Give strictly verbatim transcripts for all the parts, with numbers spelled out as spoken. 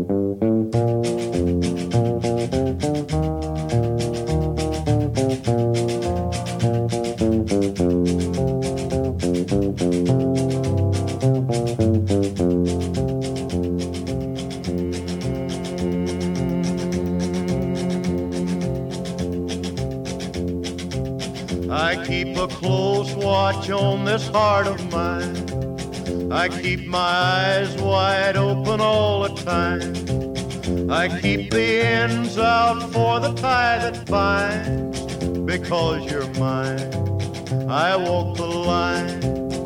I keep a close watch on this heart of mine. I keep my eyes wide open all the time. I keep the ends out for the tie that binds. Because you're mine, I walk the line.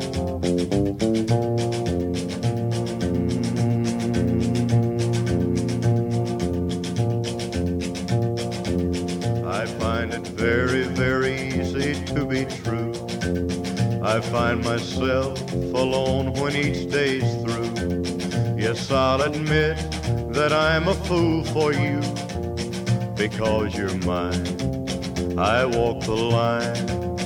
I find it very, very easy to be true. I find myself alone when each day's through. Yes, I'll admit that I'm a fool for you. Because you're mine, I walk the line.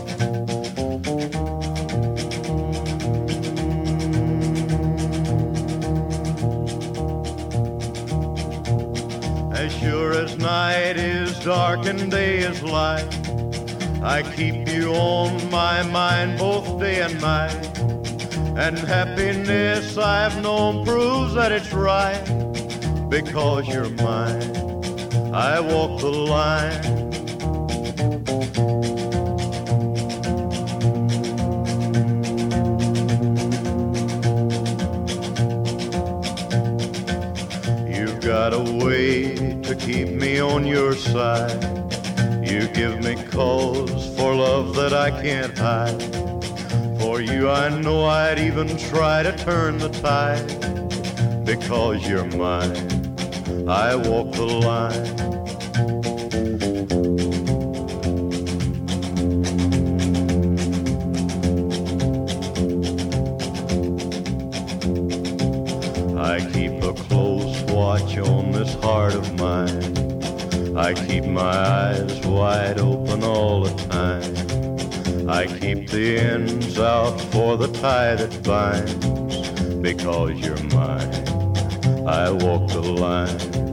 As sure as night is dark and day is light, I keep you on my mind both day and night. And happiness I've known proves that it's right. Because you're mine, I walk the line. You've got a way to keep me on your side. You give me cause for love that I can't hide. For you I know I'd even try to turn the tide. Because you're mine, I walk the line. I keep a close watch on this heart of mine. I keep my eyes wide open all the time. I keep the ends out for the tie that binds. Because you're mine, I walk the line.